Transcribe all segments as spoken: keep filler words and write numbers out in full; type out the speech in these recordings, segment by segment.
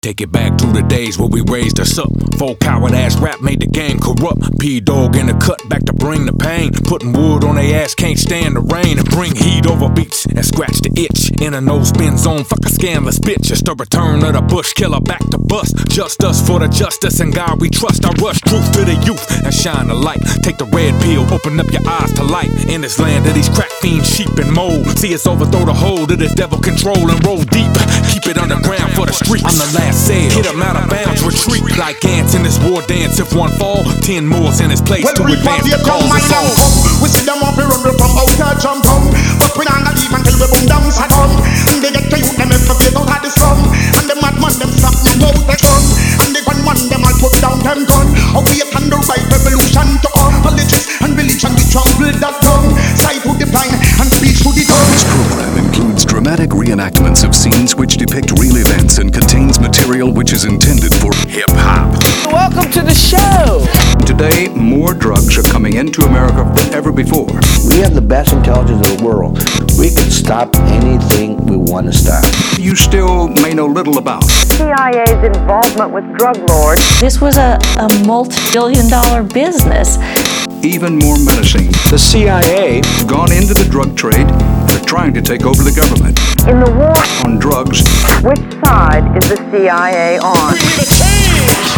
Take it back to the days where we raised us up. Full coward ass rap made the game corrupt. P-Dog in the cut back to bring the pain. Putting wood on they ass, can't stand the rain. And bring heat over beats and scratch the itch. In a no spin zone, fuck a scandalous bitch. It's the return of the bush killer back to bust. Just us for the justice and God we trust. I rush truth to the youth and shine the light. Take the red pill, open up your eyes to light. In this land of these crack fiends, sheep and mold. See us overthrow the hold of this devil control and roll deep. Keep it underground for the streets. I'm the last sale. Hit them out of bounds, retreat like ants in this war dance. If one fall, ten more's in his place well, to advance the cause of fall. We see them off, we rumble from out to jump on. But we don't leave until we boom down Saddam. And they get to you, them if they don't have the slum. And the madman, them stop them out the gun. And the gunman, them all put down them gun. Oh, we attend the right revolution to all politics and religion. We trample that tongue. Side to the blind and speech to the dumb. This program includes dramatic reenactments of scenes which depict real events and contains material which is intended for hip-hop. Welcome to the show! Today, more drugs are coming into America than ever before. We have the best intelligence in the world. We can stop anything we want to stop. You still may know little about C I A's involvement with drug lords. This was a, a multi-billion dollar business. Even more menacing, the C I A gone into the drug trade. They're trying to take over the government. In the war on drugs, which side is the C I A on? We need a change!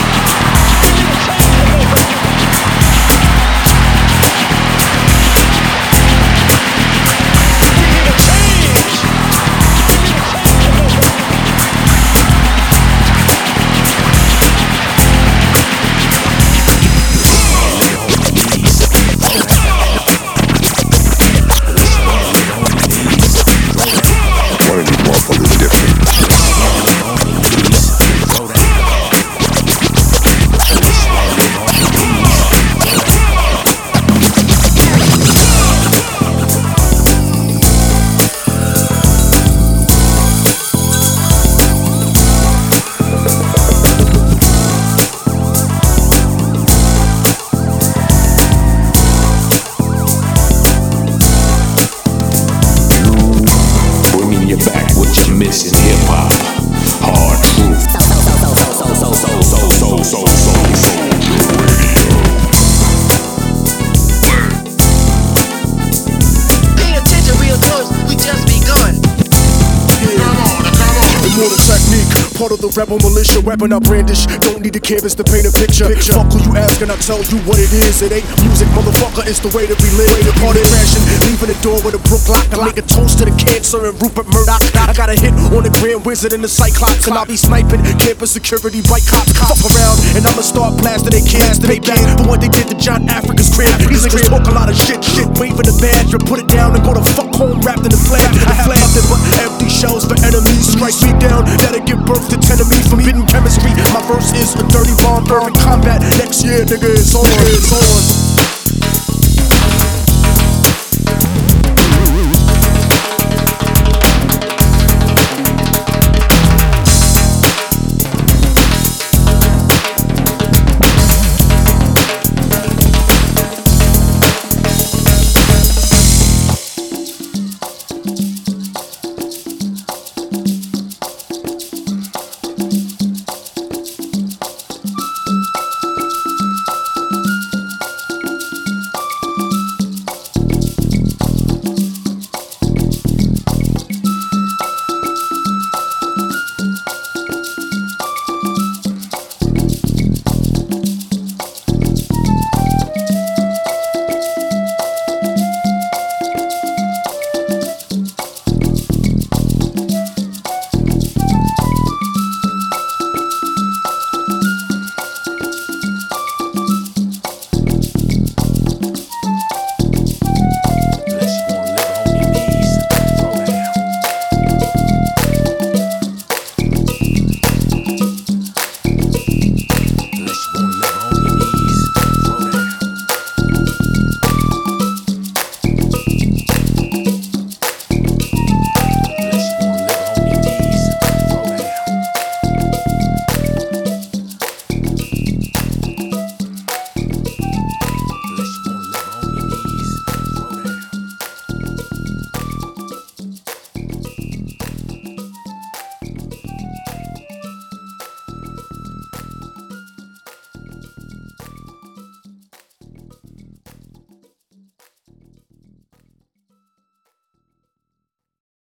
Missing hip hop, hard truth. So so so so so so so so so so so radio. Word. Pay attention, real close. We just begun. Yeah. Come on, come on. Immortal technique, part of the rebel militia. Weapon I brandish. Don't need a canvas to paint a picture. picture. Fuck who you ask and I tell you what it is. It ain't music, motherfucker. It's the way that we live. Way to party ration, leaving the door with a brook lock. I make a toast to the cancer and Rupert Murdoch. I got a hit on the Grand Wizard and the Cyclops, and I'll be sniping campus security white cops. Fuck around and I'ma start blasting they kids to make back for what they did to John Africa's crib. These niggas talk a lot of shit, shit, waving the badge, or put it down and go to fuck home wrapped in the flag. I have nothing but empty shells for enemies. Strike me down, that'll give birth to ten of me. Forbidden chemistry, my verse is a dirty bomb. Perfect combat next year, nigga, it's on, it's on.